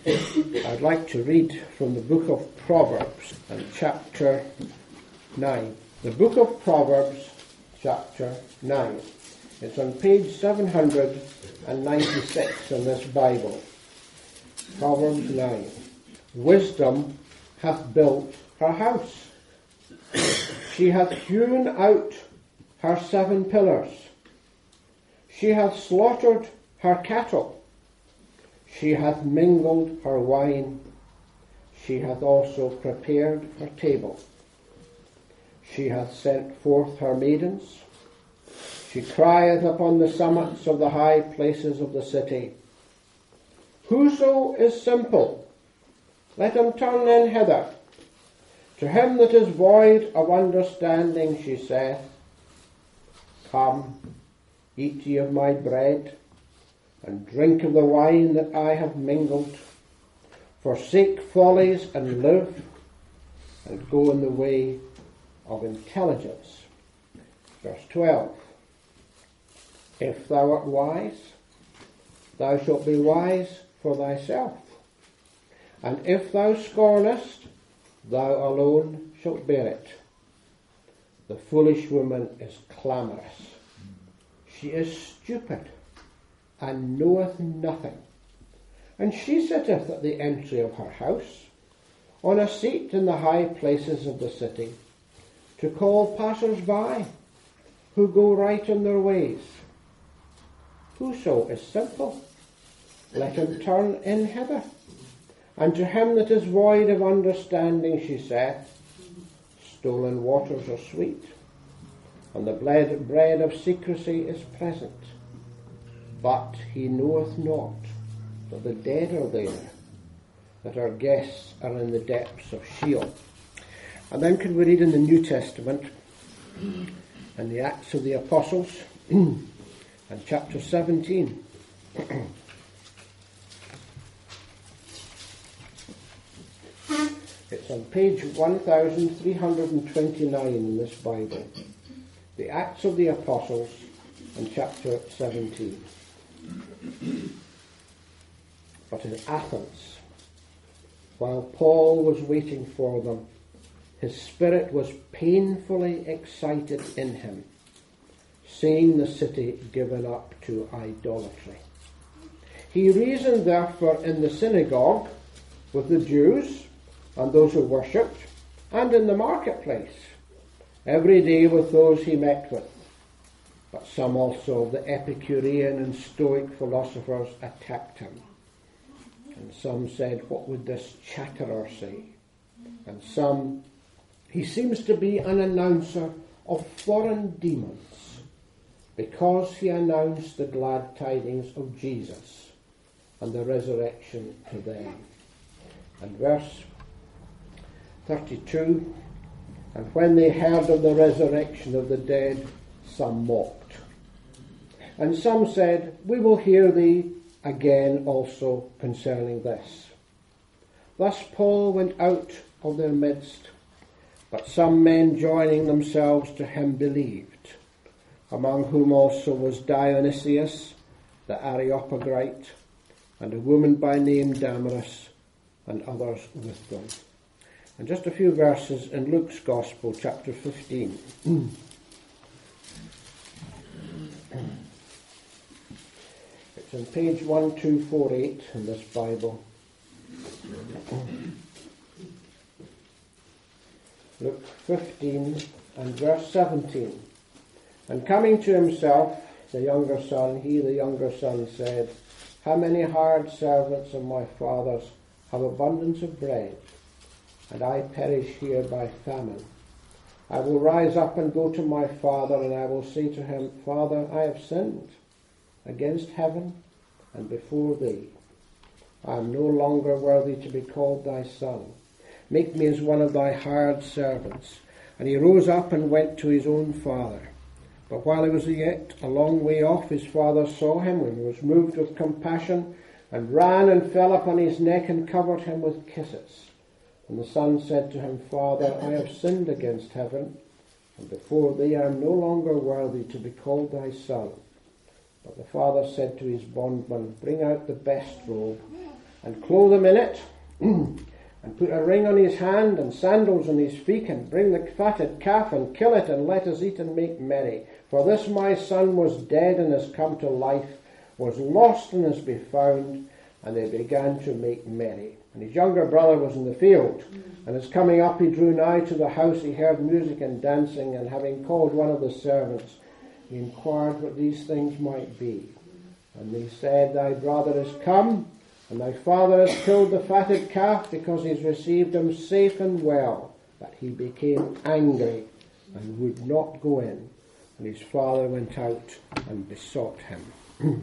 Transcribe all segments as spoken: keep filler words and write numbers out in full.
I'd like to read from the book of Proverbs and chapter nine. The book of Proverbs, chapter nine. It's on page seven hundred ninety-six in this Bible. Proverbs nine. Wisdom hath built her house. She hath hewn out her seven pillars. She hath slaughtered her cattle. She hath mingled her wine. She hath also prepared her table. She hath sent forth her maidens. She crieth upon the summits of the high places of the city. Whoso is simple, let him turn in hither. To him that is void of understanding, she saith, Come, eat ye of my bread, and drink of the wine that I have mingled. Forsake follies and live, and go in the way of intelligence. Verse twelve. If thou art wise, thou shalt be wise for thyself. And if thou scornest, thou alone shalt bear it. The foolish woman is clamorous. She is stupid, and knoweth nothing. And she sitteth at the entry of her house, on a seat in the high places of the city, to call passers-by, who go right in their ways. Whoso is simple, let him turn in hither. And to him that is void of understanding, she saith, Stolen waters are sweet, and the bread of secrecy is pleasant. But he knoweth not that the dead are there, that our guests are in the depths of Sheol. And then can we read in the New Testament, in the Acts of the Apostles, and chapter seventeen. It's on page one thousand three hundred twenty-nine in this Bible. The Acts of the Apostles and chapter seventeen. But in Athens, while Paul was waiting for them, his spirit was painfully excited in him, seeing the city given up to idolatry. He reasoned therefore in the synagogue with the Jews and those who worshipped, and in the marketplace, every day with those he met with. But some also of the Epicurean and Stoic philosophers attacked him. And some said, What would this chatterer say? And some, He seems to be an announcer of foreign demons, because he announced the glad tidings of Jesus and the resurrection to them. And verse thirty-two, And when they heard of the resurrection of the dead, some mocked. And some said, We will hear thee again also concerning this. Thus Paul went out of their midst, but some men joining themselves to him believed, among whom also was Dionysius the Areopagite, and a woman by name Damaris, and others with them. And just a few verses in Luke's Gospel, chapter fifteen. It's on page one two four eight in this Bible. Luke fifteen and verse seventeen. And coming to himself, the younger son, he, the younger son, said, How many hired servants of my father's have abundance of bread, and I perish here by famine. I will rise up and go to my father, and I will say to him, Father, I have sinned against heaven and before thee. I am no longer worthy to be called thy son. Make me as one of thy hired servants. And he rose up and went to his own father. But while he was yet a long way off, his father saw him and was moved with compassion, and ran and fell upon his neck and covered him with kisses. And the son said to him, Father, I have sinned against heaven, and before thee I am no longer worthy to be called thy son. But the father said to his bondman, Bring out the best robe, and clothe him in it, and put a ring on his hand and sandals on his feet, and bring the fatted calf and kill it, and let us eat and make merry. For this my son was dead and has come to life, was lost and has been found. And they began to make merry. And his younger brother was in the field, and as coming up he drew nigh to the house, he heard music and dancing, and having called one of the servants, he inquired what these things might be. And they said, Thy brother is come, and thy father has killed the fatted calf, because he's received him safe and well. But he became angry and would not go in. And his father went out and besought him.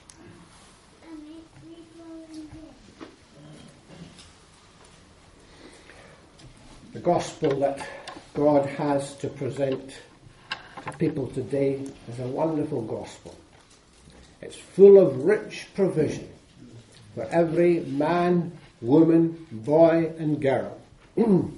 The gospel that God has to present to people today is a wonderful gospel. It's full of rich provision for every man, woman, boy and girl. It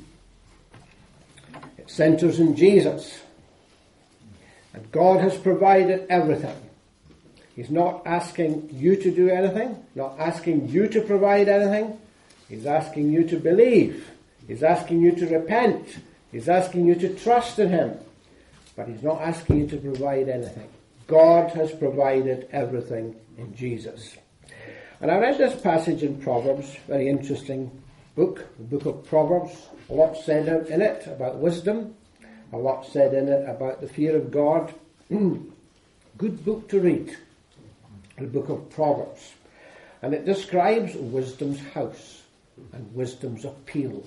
centers in Jesus. And God has provided everything. He's not asking you to do anything, not asking you to provide anything. He's asking you to believe. He's asking you to repent. He's asking you to trust in him. But he's not asking you to provide anything. God has provided everything in Jesus. And I read this passage in Proverbs, very interesting book, the book of Proverbs. A lot said in it about wisdom. A lot said in it about the fear of God. Good book to read, the book of Proverbs. And it describes wisdom's house and wisdom's appeal.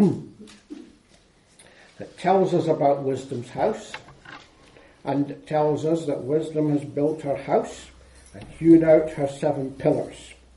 It tells us about wisdom's house, and it tells us that wisdom has built her house and hewn out her seven pillars.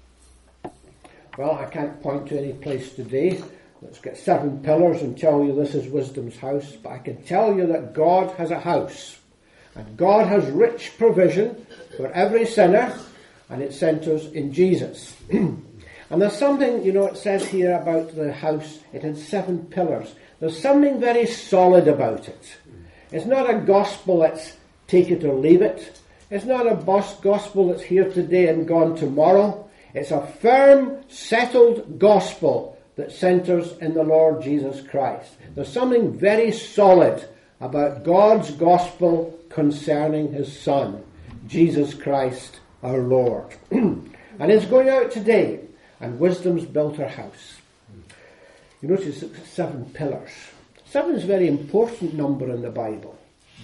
Well, I can't point to any place today that's got seven pillars and tell you this is wisdom's house, but I can tell you that God has a house, and God has rich provision for every sinner, and it centers in Jesus. And there's something, you know, it says here about the house, it has seven pillars. There's something very solid about it. It's not a gospel that's take it or leave it. It's not a gospel that's here today and gone tomorrow. It's a firm, settled gospel that centers in the Lord Jesus Christ. There's something very solid about God's gospel concerning his Son, Jesus Christ our Lord. And it's going out today. And wisdom's built her house. You notice seven pillars. Seven is a very important number in the Bible.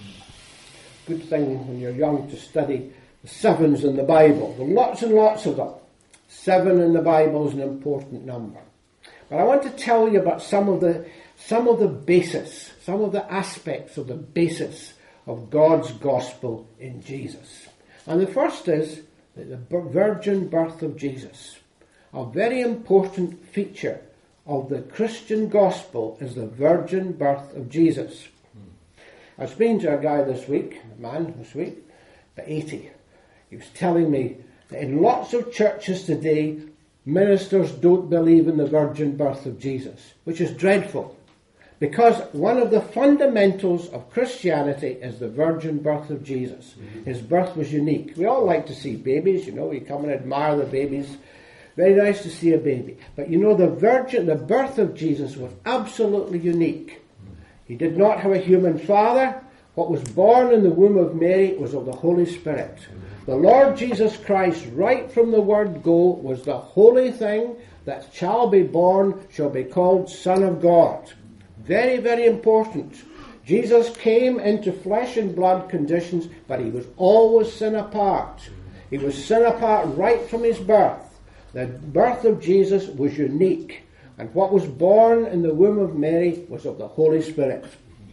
Good thing when you're young to study the sevens in the Bible. There are lots and lots of them. Seven in the Bible is an important number. But I want to tell you about some of the some of the basis, some of the aspects of the basis of God's gospel in Jesus. And the first is the virgin birth of Jesus. A very important feature of the Christian gospel is the virgin birth of Jesus. I was speaking to a guy this week, a man this week, about eighty. He was telling me that in lots of churches today, ministers don't believe in the virgin birth of Jesus, which is dreadful. Because one of the fundamentals of Christianity is the virgin birth of Jesus. His birth was unique. We all like to see babies, you know, we come and admire the babies. Very nice to see a baby. But you know, the virgin, the birth of Jesus was absolutely unique. He did not have a human father. What was born in the womb of Mary was of the Holy Spirit. The Lord Jesus Christ, right from the word go, was the holy thing that shall be born, shall be called Son of God. Very, very important. Jesus came into flesh and blood conditions, but he was always sin apart. He was sin apart right from his birth. The birth of Jesus was unique, and what was born in the womb of Mary was of the Holy Spirit.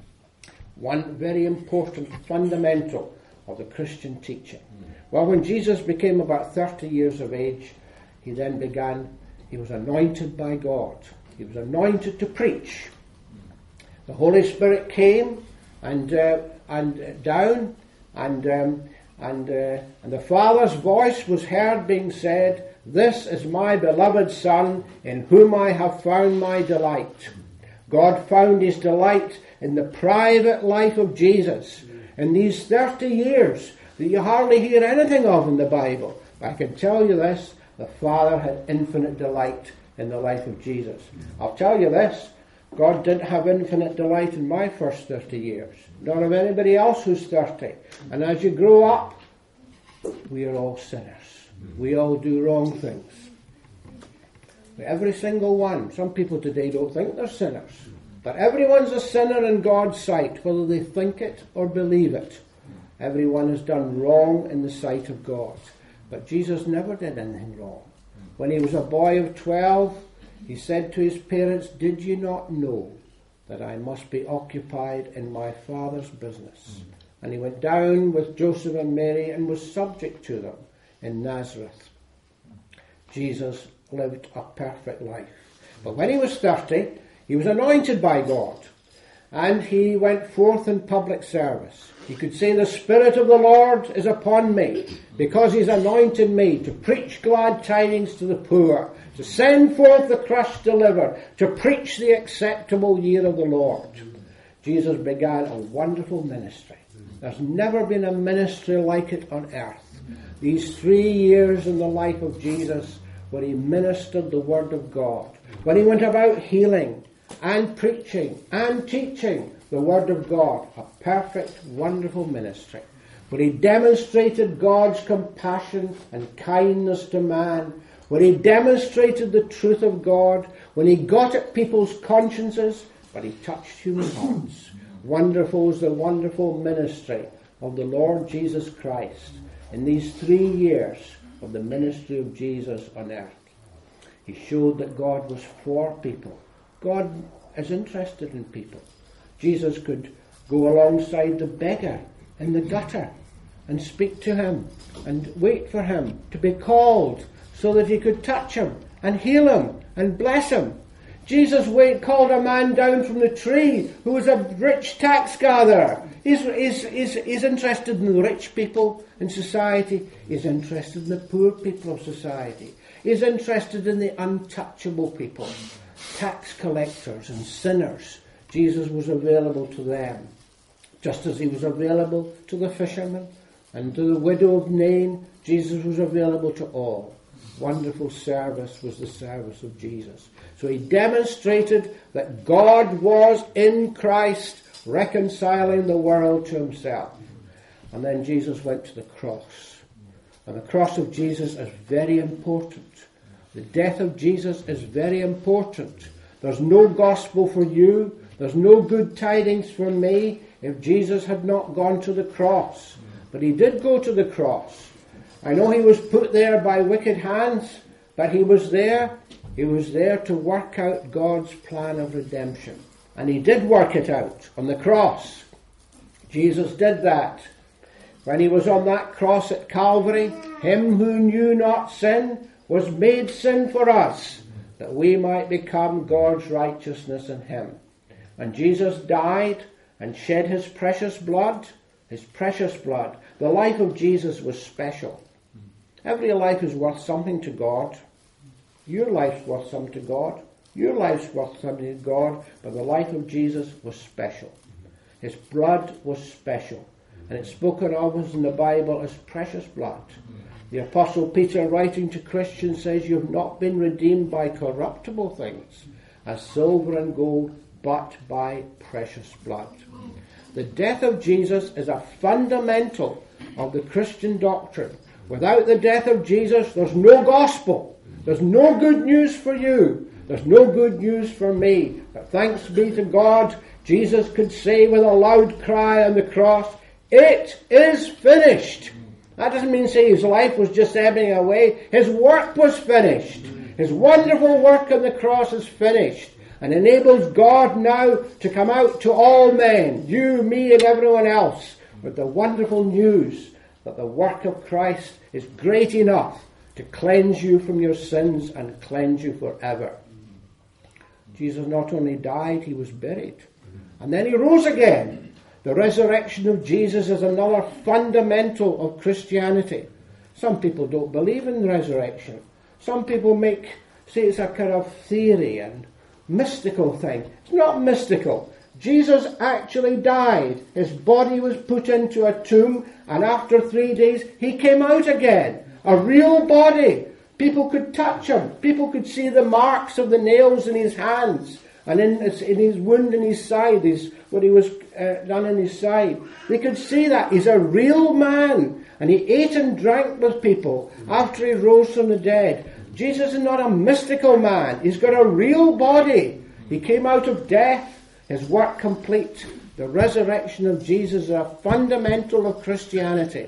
One very important fundamental of the Christian teaching. Well, when Jesus became about thirty years of age, he then began, he was anointed by God. He was anointed to preach. The Holy Spirit came and uh, and down, and um, and uh, and the Father's voice was heard being said, "This is my beloved Son, in whom I have found my delight." God found his delight in the private life of Jesus. In these thirty years that you hardly hear anything of in the Bible, I can tell you this, The Father had infinite delight in the life of Jesus. I'll tell you this, God didn't have infinite delight in my first thirty years, nor of anybody else who's thirty. And as you grow up, we are all sinners. We all do wrong things. Every single one. Some people today don't think they're sinners. But everyone's a sinner in God's sight, whether they think it or believe it. Everyone has done wrong in the sight of God. But Jesus never did anything wrong. When he was a boy of twelve, he said to his parents, "Did you not know that I must be occupied in my Father's business?" And he went down with Joseph and Mary and was subject to them in Nazareth. Jesus lived a perfect life. But when he was thirty, he was anointed by God. And he went forth in public service. He could say, "The Spirit of the Lord is upon me, because he's anointed me to preach glad tidings to the poor, to send forth the crushed delivered, to preach the acceptable year of the Lord." Jesus began a wonderful ministry. There's never been a ministry like it on earth. These three years in the life of Jesus, where he ministered the Word of God, when he went about healing and preaching and teaching the Word of God, a perfect, wonderful ministry, where he demonstrated God's compassion and kindness to man, where he demonstrated the truth of God, when he got at people's consciences, but he touched human hearts. Wonderful is the wonderful ministry of the Lord Jesus Christ in these three years of the ministry of Jesus on earth. He showed that God was for people. God is interested in people. Jesus could go alongside the beggar in the gutter and speak to him and wait for him to be called so that he could touch him and heal him and bless him. Jesus wait, called a man down from the tree who was a rich tax gatherer. He's, he's, he's, he's interested in the rich people in society. He's interested in the poor people of society. He's interested in the untouchable people, tax collectors and sinners. Jesus was available to them, just as he was available to the fishermen and to the widow of Nain. Jesus was available to all. Wonderful service was the service of Jesus. So he demonstrated that God was in Christ, reconciling the world to himself. And then Jesus went to the cross. And the cross of Jesus is very important. The death of Jesus is very important. There's no gospel for you. There's no good tidings for me if Jesus had not gone to the cross. But he did go to the cross. I know he was put there by wicked hands, but he was there. He was there to work out God's plan of redemption. And he did work it out on the cross. Jesus did that. When he was on that cross at Calvary, him who knew not sin was made sin for us, that we might become God's righteousness in him. And Jesus died and shed his precious blood, his precious blood. The life of Jesus was special. Every life is worth something to God. Your life's worth something to God. Your life's worth something to God. But the life of Jesus was special. His blood was special. And it's spoken of us in the Bible as precious blood. The Apostle Peter, writing to Christians, says, "You have not been redeemed by corruptible things, as silver and gold, but by precious blood." The death of Jesus is a fundamental of the Christian doctrine. Without the death of Jesus, there's no gospel. There's no good news for you. There's no good news for me. But thanks be to God, Jesus could say with a loud cry on the cross, "It is finished." That doesn't mean say his life was just ebbing away. His work was finished. His wonderful work on the cross is finished and enables God now to come out to all men, you, me, and everyone else, with the wonderful news that the work of Christ is great enough to cleanse you from your sins and cleanse you forever. Jesus not only died, he was buried. And then he rose again. The resurrection of Jesus is another fundamental of Christianity. Some people don't believe in resurrection. Some people make say it's a kind of theory and mystical thing. It's not mystical. Jesus actually died. His body was put into a tomb, and after three days he came out again. A real body People could touch him. People could see the marks of the nails in his hands and in his, in his wound in his side, his, what he was uh, done in his side. They could see that. He's a real man. And he ate and drank with people after he rose from the dead. Jesus is not a mystical man. He's got a real body. He came out of death. His work complete. The resurrection of Jesus is a fundamental of Christianity.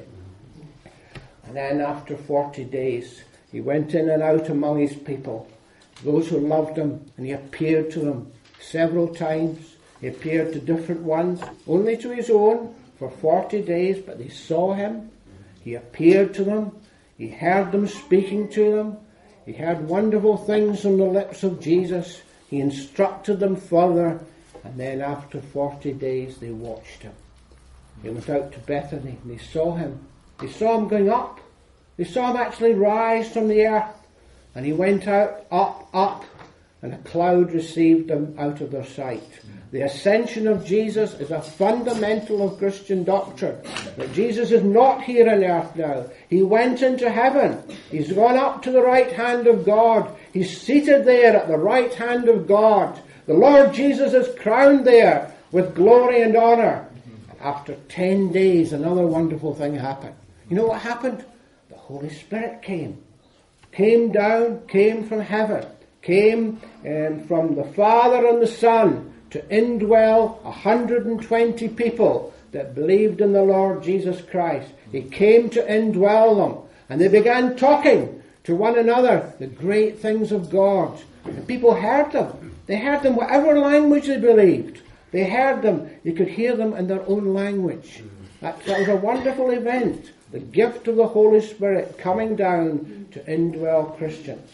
And then after forty days, he went in and out among his people, those who loved him, and he appeared to them several times. He appeared to different ones, only to his own, for forty days, but they saw him. He appeared to them. He heard them speaking to them. He heard wonderful things from the lips of Jesus. He instructed them further. And then after forty days, they watched him. They went out to Bethany and they saw him. They saw him going up. They saw him actually rise from the earth. And he went out, up, up, and a cloud received him out of their sight. The ascension of Jesus is a fundamental of Christian doctrine. That Jesus is not here on earth now. He went into heaven. He's gone up to the right hand of God. He's seated there at the right hand of God. The Lord Jesus is crowned there with glory and honour. And after ten days, another wonderful thing happened. You know what happened? The Holy Spirit came. Came down, came from heaven. Came um, from the Father and the Son to indwell one hundred twenty people that believed in the Lord Jesus Christ. He came to indwell them. And they began talking to one another the great things of God. And people heard them. They heard them whatever language they believed. They heard them. You could hear them in their own language. That, that was a wonderful event. The gift of the Holy Spirit coming down to indwell Christians.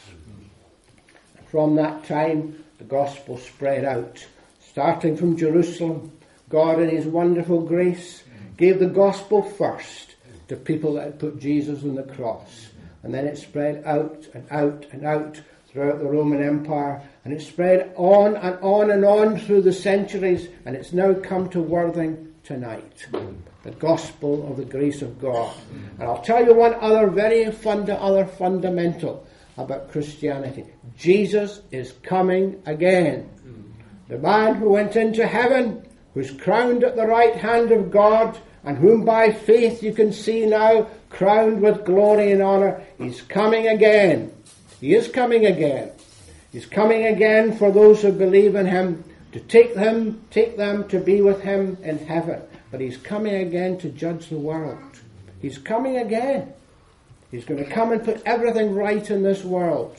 From that time, the gospel spread out. Starting from Jerusalem, God in his wonderful grace gave the gospel first to people that had put Jesus on the cross. And then it spread out and out and out throughout the Roman Empire. And it spread on and on and on through the centuries. And it's now come to Worthing tonight. The gospel of the grace of God. And I'll tell you one other very funda, other fundamental about Christianity. Jesus is coming again. The man who went into heaven, who's crowned at the right hand of God, and whom by faith you can see now crowned with glory and honour, he's coming again. He is coming again. He's coming again for those who believe in him, to take them, take them to be with him in heaven. But he's coming again to judge the world. He's coming again. He's going to come and put everything right in this world.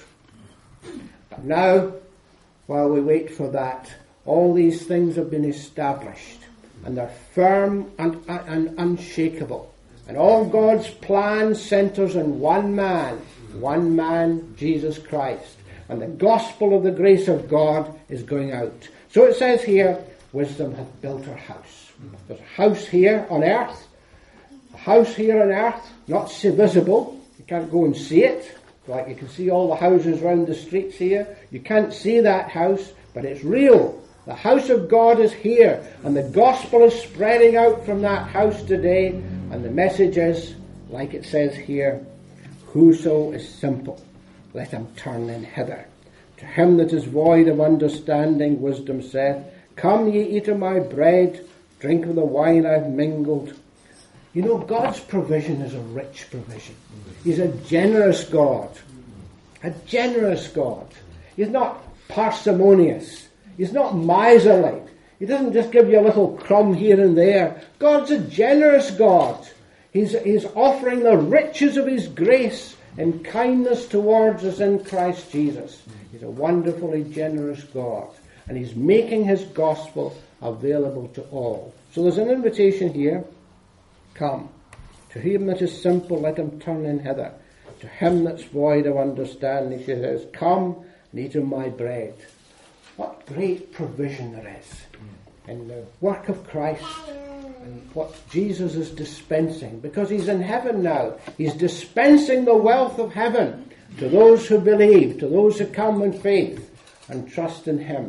But now, while we wait for that, all these things have been established, and they're firm and, and unshakable. And all God's plan centres on one man, one man, Jesus Christ. And the gospel of the grace of God is going out. So it says here, wisdom hath built her house. There's a house here on earth, a house here on earth, not so visible. You can't go and see it. Like you can see all the houses around the streets here. You can't see that house, but it's real. The house of God is here, and the gospel is spreading out from that house today. And the message is, like it says here, whoso is simple, let him turn in hither. To him that is void of understanding, wisdom saith, come ye eat of my bread, drink of the wine I've mingled. You know, God's provision is a rich provision. He's a generous God. A generous God. He's not parsimonious. He's not miserly. He doesn't just give you a little crumb here and there. God's a generous God. He's, he's offering the riches of his grace and kindness towards us in Christ Jesus. He's a wonderfully generous God. And he's making his gospel available to all. So there's an invitation here. Come. To him that is simple, let him turn in hither. To him that's void of understanding, she says, come and eat of my bread. What great provision there is in the work of Christ and what Jesus is dispensing. Because he's in heaven now. He's dispensing the wealth of heaven to those who believe, to those who come in faith and trust in him.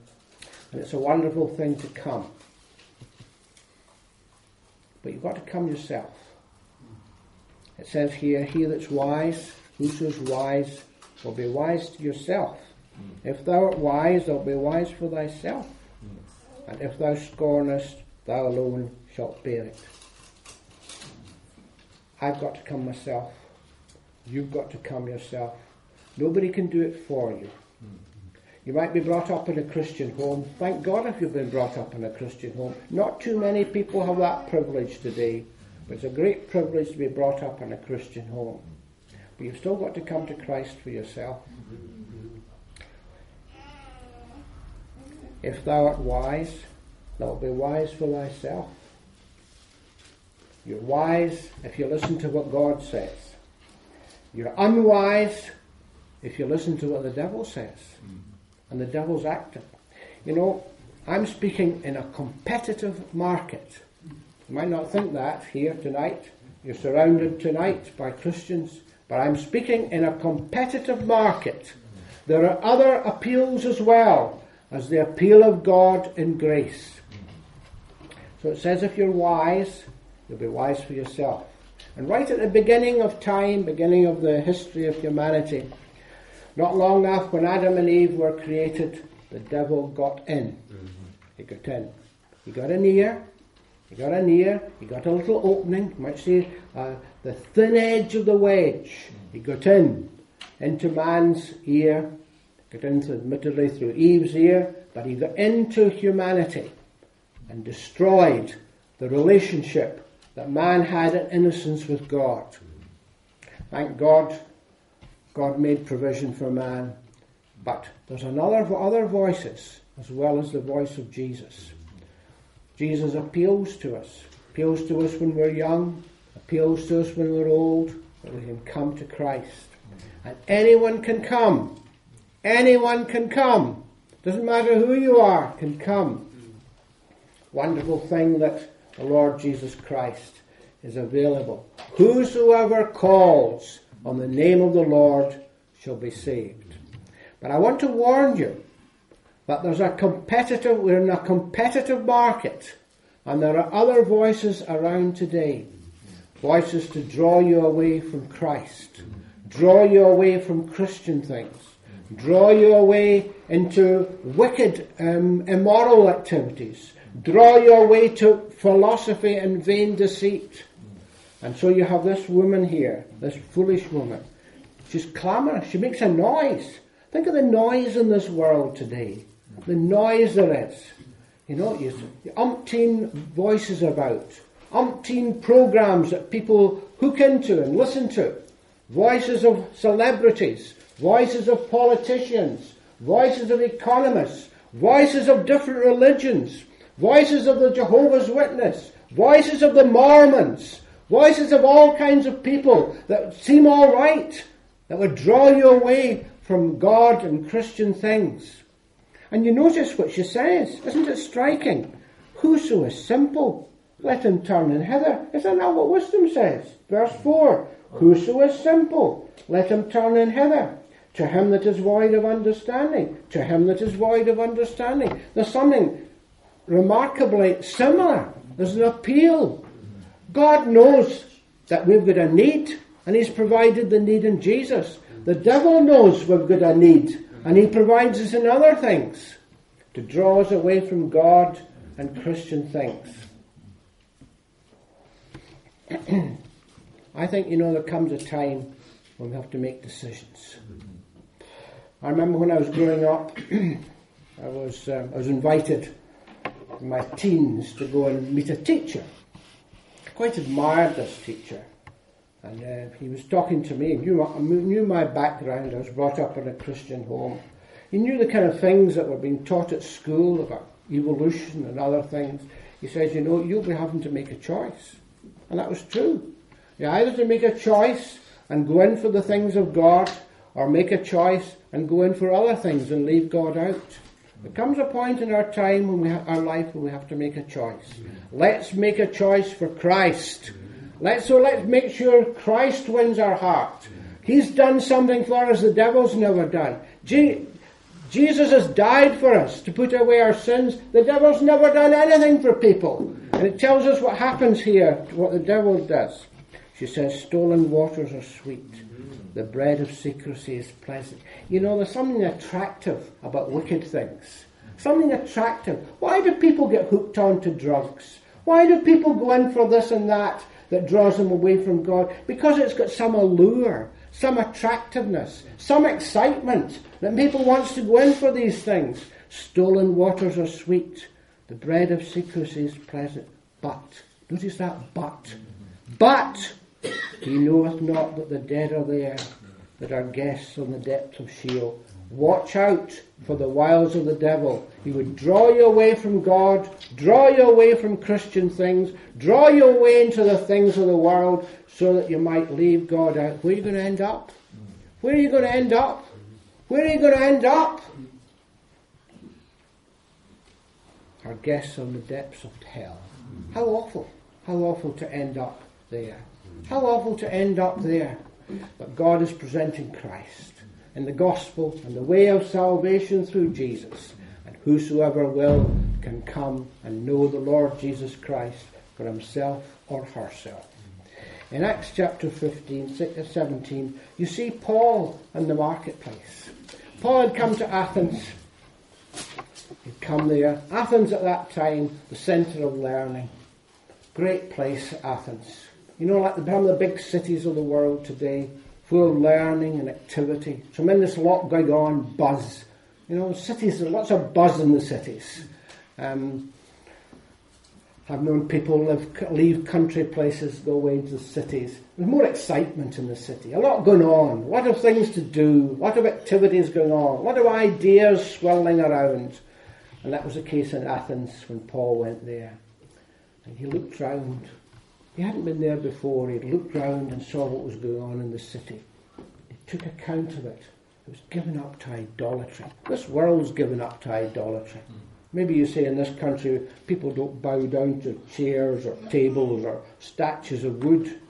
And it's a wonderful thing to come. But you've got to come yourself. It says here, he that's wise, Whoso's wise will be wise to yourself. If thou art wise, thou be wise for thyself. And if thou scornest, thou alone shalt bear it. I've got to come myself. You've got to come yourself. Nobody can do it for you. You might be brought up in a Christian home. Thank God if you've been brought up in a Christian home. Not too many people have that privilege today. But it's a great privilege to be brought up in a Christian home. But you've still got to come to Christ for yourself. If thou art wise, thou be wise for thyself. You're wise if you listen to what God says. You're unwise if you listen to what the devil says. And the devil's active. You know, I'm speaking in a competitive market. You might not think that here tonight. You're surrounded tonight by Christians. But I'm speaking in a competitive market. There are other appeals as well as the appeal of God in grace. So it says if you're wise, you'll be wise for yourself. And right at the beginning of time, beginning of the history of humanity, not long after when Adam and Eve were created, the devil got in. Mm-hmm. He got in. He got an ear. He got an ear. He got a little opening. You might say uh, the thin edge of the wedge. He got in into man's ear. Got in, admittedly, through Eve's ear, but he got into humanity and destroyed the relationship that man had in innocence with God. Thank God, God made provision for man. But there's another other voices as well as the voice of Jesus. Jesus appeals to us. Appeals to us when we're young. Appeals to us when we're old. That we can come to Christ. And anyone can come. Anyone can come. Doesn't matter who you are, can come. Wonderful thing that the Lord Jesus Christ is available. Whosoever calls on the name of the Lord shall be saved. But I want to warn you that there's a competitive, we're in a competitive market, and there are other voices around today. Voices to draw you away from Christ, draw you away from Christian things, draw you away into wicked, um, immoral activities, draw you away to philosophy and vain deceit. And so you have this woman here, this foolish woman. She's clamorous. She makes a noise. Think of the noise in this world today. The noise there is. You know, you umpteen voices about. Umpteen programs that people hook into and listen to. Voices of celebrities. Voices of politicians. Voices of economists. Voices of different religions. Voices of the Jehovah's Witness. Voices of the Mormons. Voices of all kinds of people that seem all right, that would draw you away from God and Christian things. And you notice what she says. Isn't it striking? Whoso is simple, let him turn in hither. Isn't that what wisdom says? Verse four. Whoso is simple, let him turn in hither. To him that is void of understanding. To him that is void of understanding. There's something remarkably similar. There's an appeal. God knows that we've got a need, and He's provided the need in Jesus. The devil knows we've got a need, and he provides us in other things to draw us away from God and Christian things. I think, you know, there comes a time when we have to make decisions. I remember when I was growing up, I was uh, I was invited in my teens to go and meet a teacher. I quite admired this teacher. And uh, he was talking to me. He knew, knew my background. I was brought up in a Christian home. He knew the kind of things that were being taught at school about evolution and other things. He says, you know, you'll be having to make a choice. And that was true. You either to make a choice and go in for the things of God, or make a choice and go in for other things and leave God out. There comes a point in our time, when we ha- our life, when we have to make a choice. Let's make a choice for Christ. Let's, so let's make sure Christ wins our heart. He's done something for us the devil's never done. Je- Jesus has died for us to put away our sins. The devil's never done anything for people. And it tells us what happens here, what the devil does. She says, stolen waters are sweet. The bread of secrecy is pleasant. You know, there's something attractive about wicked things. Something attractive. Why do people get hooked onto drugs? Why do people go in for this and that that draws them away from God? Because it's got some allure, some attractiveness, some excitement that people wants to go in for these things. Stolen waters are sweet. The bread of secrecy is pleasant. But, notice that but. But, he knoweth not that the dead are there, that are guests on the depths of Sheol. Watch out for the wiles of the devil. He would draw you away from God, draw you away from Christian things, draw you away into the things of the world so that you might leave God out. Where are you going to end up? Where are you going to end up? Where are you going to end up? Our guests on the depths of hell. How awful. How awful to end up there. How awful to end up there. But God is presenting Christ and the gospel and the way of salvation through Jesus. And whosoever will can come and know the Lord Jesus Christ for himself or herself. In Acts chapter fifteen, seventeen, you see Paul in the marketplace. Paul had come to Athens. He'd come there. Athens at that time, the centre of learning. Great place, Athens. You know, like some of the big cities of the world today, full of learning and activity. Tremendous lot going on, buzz. You know, cities, there's lots of buzz in the cities. Um, I've known people live, leave country places, go away into the cities. There's more excitement in the city. A lot going on. A lot of things to do. A lot of activities going on. A lot of ideas swirling around. And that was the case in Athens when Paul went there. And he looked round. He hadn't been there before. He looked round and saw what was going on in the city. He took account of it. It was given up to idolatry. This world's given up to idolatry. Maybe you say in this country people don't bow down to chairs or tables or statues of wood.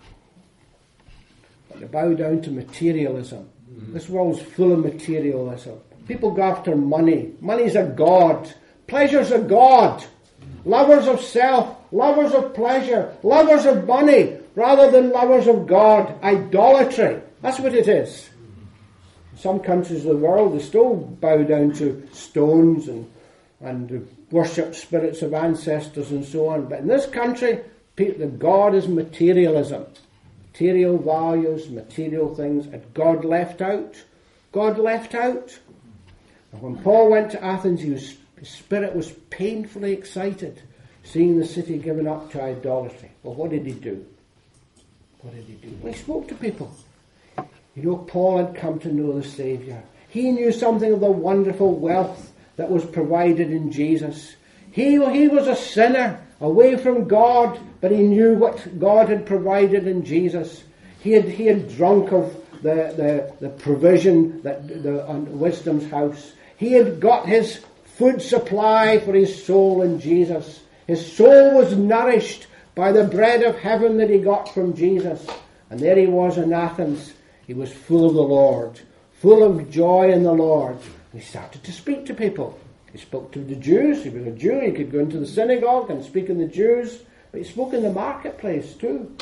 But they bow down to materialism. Mm-hmm. This world's full of materialism. People go after money. Money's a god. Pleasure's a god. Lovers of self, lovers of pleasure, lovers of money, rather than lovers of God. Idolatry. That's what it is. In some countries of the world, they still bow down to stones and, and worship spirits of ancestors and so on. But in this country, the God is materialism. Material values, material things. And God left out. God left out. And when Paul went to Athens, he was his spirit was painfully excited, seeing the city given up to idolatry. Well, what did he do? What did he do? Well, he spoke to people. You know, Paul had come to know the Saviour. He knew something of the wonderful wealth that was provided in Jesus. He, he was a sinner, away from God, but he knew what God had provided in Jesus. He had, he had drunk of the, the, the provision that the on Wisdom's house. He had got his food supply for his soul in Jesus. His soul was nourished by the bread of heaven that he got from Jesus. And there he was in Athens. He was full of the Lord, full of joy in the Lord. And he started to speak to people. He spoke to the Jews. He was a Jew. He could go into the synagogue and speak to the Jews. But he spoke in the marketplace too,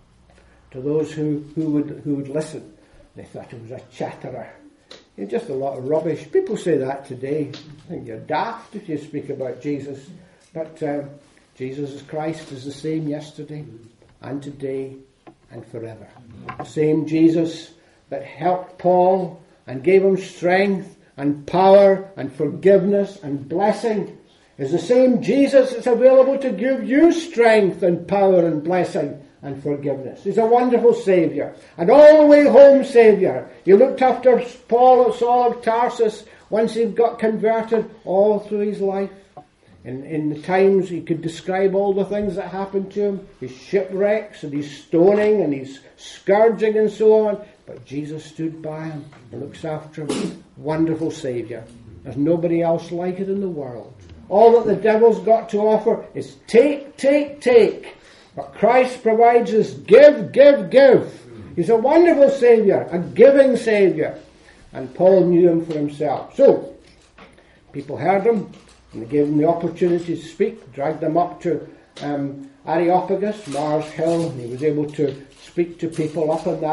to those who, who would who would listen. They thought he was a chatterer. It's just a lot of rubbish. People say that today. I think you're daft if you speak about Jesus. But um, Jesus Christ is the same yesterday and today and forever. The same Jesus that helped Paul and gave him strength and power and forgiveness and blessing is the same Jesus that's available to give you strength and power and blessing and forgiveness. He's a wonderful Saviour. And all the way home Saviour. He looked after Paul at Saul of Tarsus once he got converted all through his life. In, in the times he could describe all the things that happened to him. His shipwrecks and his stoning and his scourging and so on. But Jesus stood by him and looks after him. Wonderful Saviour. There's nobody else like it in the world. All that the devil's got to offer is take, take, take. But Christ provides us give, give, give. He's a wonderful Saviour, a giving Saviour. And Paul knew him for himself. So, people heard him, and they gave him the opportunity to speak, dragged him up to um, Areopagus, Mars Hill, and he was able to speak to people up on that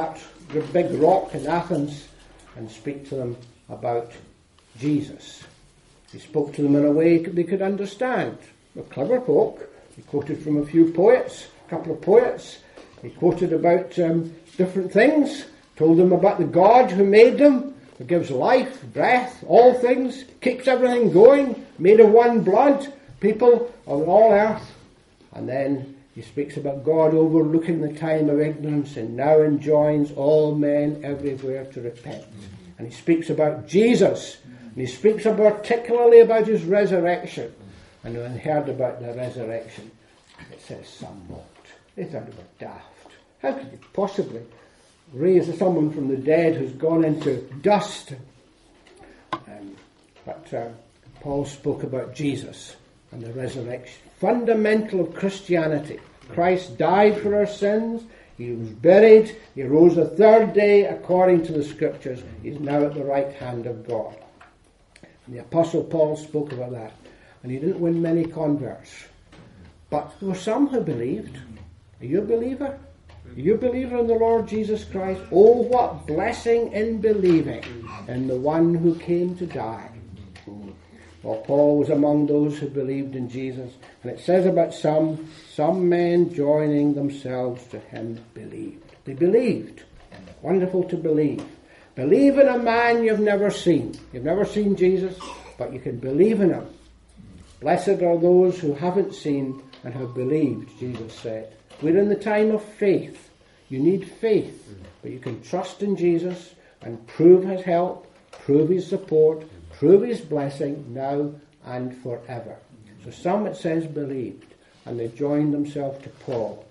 big rock in Athens and speak to them about Jesus. He spoke to them in a way they could understand. They're clever folk. He quoted from a few poets, a couple of poets. He quoted about um, different things, told them about the God who made them, who gives life, breath, all things, keeps everything going, made of one blood, people on all earth. And then he speaks about God overlooking the time of ignorance and now enjoins all men everywhere to repent. And he speaks about Jesus. And he speaks about, particularly about his resurrection. And when they heard about the resurrection, it says some mocked. They thought it was daft. How could you possibly raise someone from the dead who's gone into dust? Um, but uh, Paul spoke about Jesus and the resurrection. Fundamental of Christianity. Christ died for our sins. He was buried. He rose the third day according to the Scriptures. He's now at the right hand of God. And the Apostle Paul spoke about that. And he didn't win many converts. But there were some who believed. Are you a believer? Are you a believer in the Lord Jesus Christ? Oh, what blessing in believing in the one who came to die. Well, Paul was among those who believed in Jesus. And it says about some, some men joining themselves to him believed. They believed. Wonderful to believe. Believe in a man you've never seen. You've never seen Jesus, but you can believe in him. Blessed are those who haven't seen and have believed, Jesus said. We're in the time of faith. You need faith, but you can trust in Jesus and prove his help, prove his support, prove his blessing now and forever. So some, it says, believed, and they joined themselves to Paul.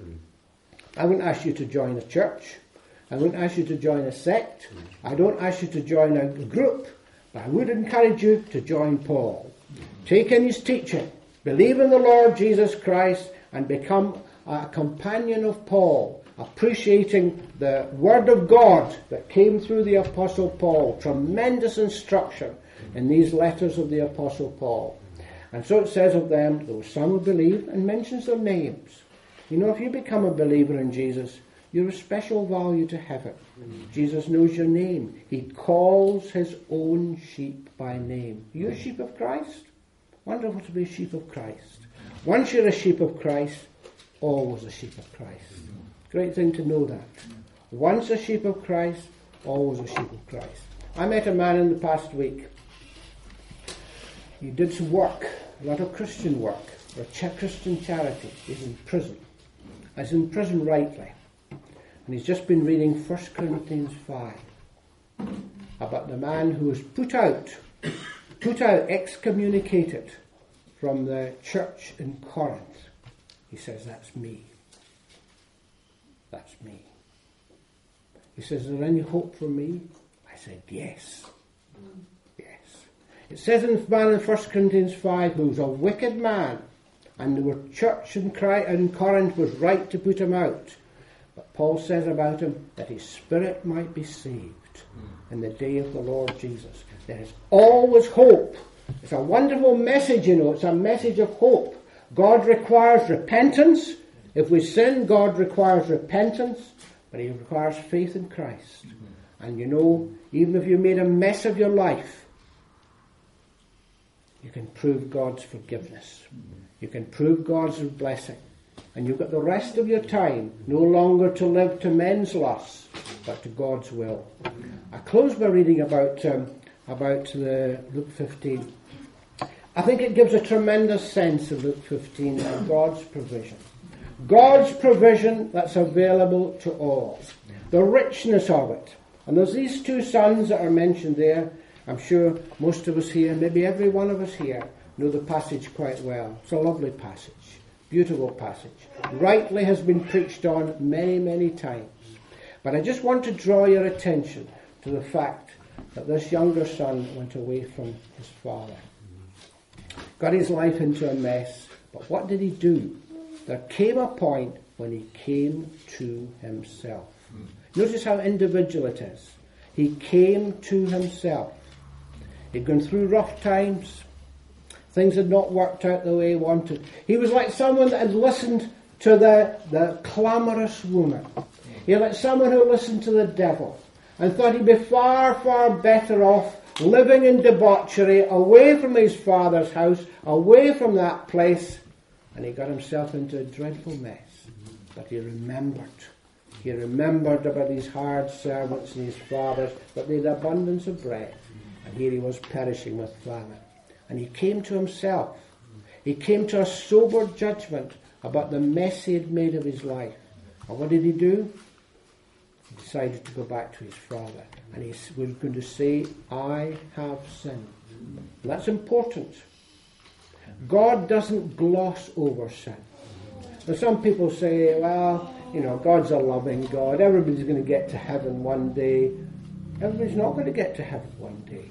I wouldn't ask you to join a church. I wouldn't ask you to join a sect. I don't ask you to join a group, but I would encourage you to join Paul. Take in his teaching. Believe in the Lord Jesus Christ and become a companion of Paul, appreciating the Word of God that came through the Apostle Paul. Tremendous instruction in these letters of the Apostle Paul. And so it says of them, there were some who believed, and mentions their names. You know, if you become a believer in Jesus, you're of special value to heaven. Mm. Jesus knows your name. He calls his own sheep by name. Are you a sheep of Christ? Wonderful to be a sheep of Christ. Once you're a sheep of Christ, always a sheep of Christ. Great thing to know that. Once a sheep of Christ, always a sheep of Christ. I met a man in the past week. He did some work, a lot of Christian work, for a Christian charity. He's in prison. He's in prison rightly. And he's just been reading First Corinthians five about the man who was put out, put out, excommunicated from the church in Corinth. He says, that's me. That's me. He says, is there any hope for me? I said, yes. Yes. It says in First Corinthians five, who was a wicked man, and the church in Corinth was right to put him out. But Paul says about him that his spirit might be saved in the day of the Lord Jesus. There is always hope. It's a wonderful message, you know. It's a message of hope. God requires repentance. If we sin, God requires repentance, but he requires faith in Christ. Mm-hmm. And you know, even if you made a mess of your life, you can prove God's forgiveness. Mm-hmm. You can prove God's blessing. And you've got the rest of your time no longer to live to men's lusts, but to God's will. I close by reading about um, about the Luke fifteen. I think it gives a tremendous sense of Luke fifteen of God's provision. God's provision that's available to all. The richness of it. And there's these two sons that are mentioned there. I'm sure most of us here, maybe every one of us here, know the passage quite well. It's a lovely passage. Beautiful passage. Rightly has been preached on many, many times. But I just want to draw your attention to the fact that this younger son went away from his father. Got his life into a mess. But what did he do? There came a point when he came to himself. Notice how individual it is. He came to himself. He'd gone through rough times. Things had not worked out the way he wanted. He was like someone that had listened to the, the clamorous woman. He let someone who listened to the devil and thought he'd be far, far better off living in debauchery, away from his father's house, away from that place, and he got himself into a dreadful mess. But he remembered. He remembered about his hired servants and his fathers, but they had abundance of bread, and here he was perishing with famine. And he came to himself. He came to a sober judgment about the mess he had made of his life. And what did he do? He decided to go back to his father. And he was going to say, I have sinned. And that's important. God doesn't gloss over sin. Now some people say, well, you know, God's a loving God. Everybody's going to get to heaven one day. Everybody's not going to get to heaven one day.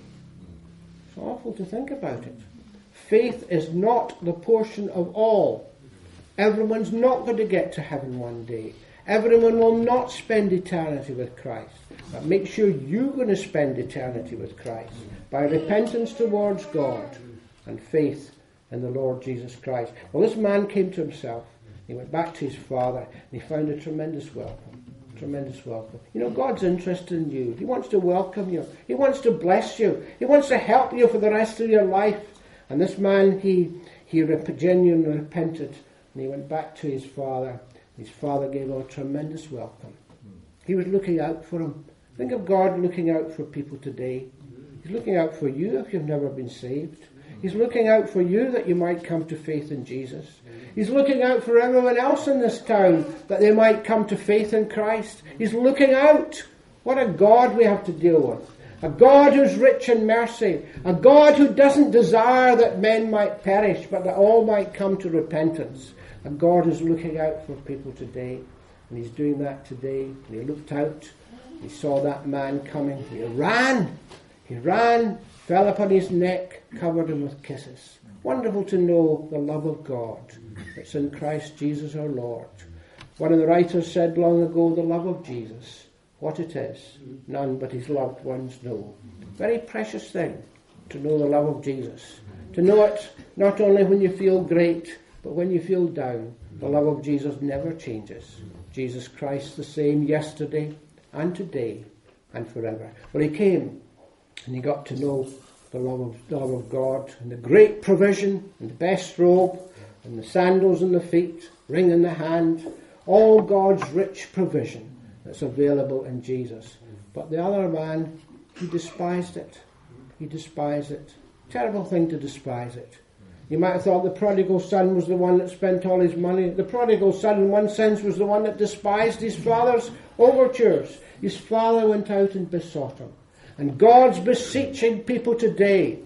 It's awful to think about it. Faith is not the portion of all. Everyone's not going to get to heaven one day. Everyone will not spend eternity with Christ. But make sure you're going to spend eternity with Christ by repentance towards God and faith in the Lord Jesus Christ. Well, this man came to himself. He went back to his father and he found a tremendous welcome. Tremendous welcome. You know, God's interested in you. He wants to welcome you. He wants to bless you. He wants to help you for the rest of your life. And this man, he, he genuinely repented and he went back to his father. His father gave him a tremendous welcome. He was looking out for him. Think of God looking out for people today. He's looking out for you if you've never been saved. He's looking out for you that you might come to faith in Jesus. He's looking out for everyone else in this town that they might come to faith in Christ. He's looking out. What a God we have to deal with. A God who's rich in mercy. A God who doesn't desire that men might perish, but that all might come to repentance. A God who's looking out for people today. And he's doing that today. And he looked out. He saw that man coming. He ran. He ran, fell upon his neck, covered him with kisses. Wonderful to know the love of God that's in Christ Jesus our Lord. One of the writers said long ago, the love of Jesus, what it is, none but his loved ones know. Very precious thing to know the love of Jesus. To know it not only when you feel great, but when you feel down. The love of Jesus never changes. Jesus Christ the same yesterday and today and forever. Well, he came and he got to know the love of, the love of God and the great provision and the best robe and the sandals in the feet, ring in the hand, all God's rich provision that's available in Jesus. But the other man, he despised it. He despised it. Terrible thing to despise it. You might have thought the prodigal son was the one that spent all his money. The prodigal son, in one sense, was the one that despised his father's overtures. His father went out and besought him. And God's beseeching people today.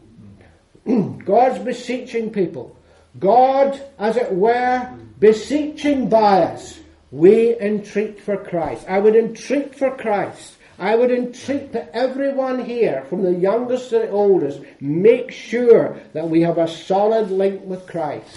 God's beseeching people. God, as it were, beseeching by us. We entreat for Christ. I would entreat for Christ. I would entreat that everyone here, from the youngest to the oldest, make sure that we have a solid link with Christ.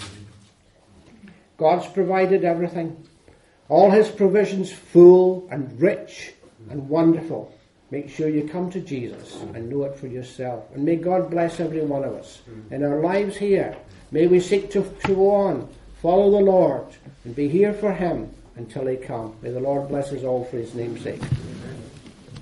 God's provided everything. All his provisions full and rich and wonderful. Make sure you come to Jesus and know it for yourself. And may God bless every one of us in our lives here. May we seek to, to go on, follow the Lord, and be here for him until he come. May the Lord bless us all for his name's sake.